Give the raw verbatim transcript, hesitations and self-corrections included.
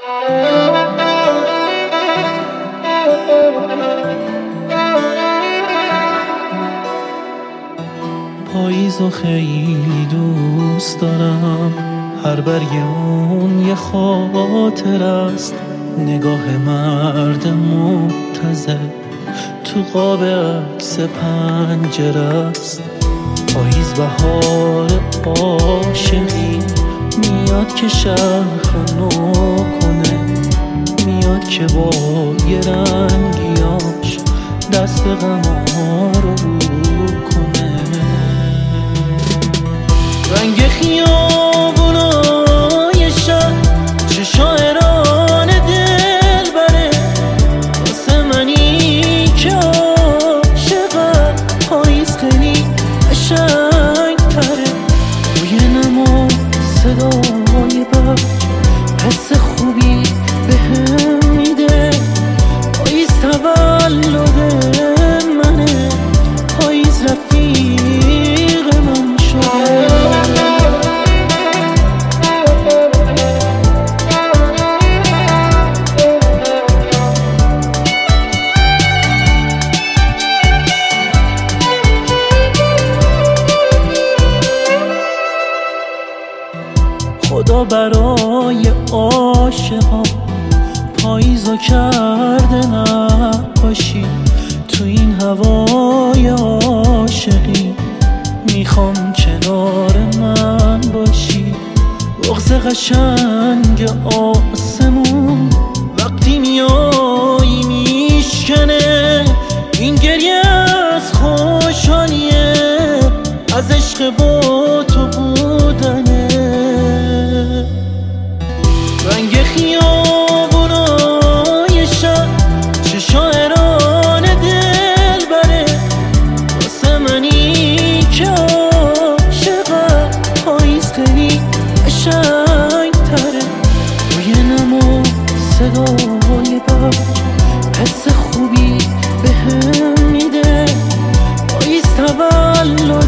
پاییزو خیلی دوست دارم، هر برگ اون یه خاطر است. نگاه مرد منتظر تو قاب عکس پنجره است. پاییز بهار عاشقی میاد که شهر نو کنه، میاد که با یه رنگیاش دست غما رو رو کنه. رنگ خیابونای شهر چه شاعران دل بره، واسه منی که عاشقم پاییز خیلی قشنگ تره. روی نما صدای برگ حس خوبی بهم میده. پاییز تولد منه، پاییز رفیق من شده. خدا برای عاشقان پاییزو کرده نباشی. تو این هوای عاشقی میخوام کنار من باشی. بغض قشنگ آسمون وقتی میایی میشکنه. این گریه از خوشحالیه، از عشق با تو بودنه. رنگ خیابونای شهر چه شاعران دل بره، واسه منی که عاشقم پاییز خیلی قشنگ تره. روی نما صدای برگ حس خوبی بهم میده. پاییز تولد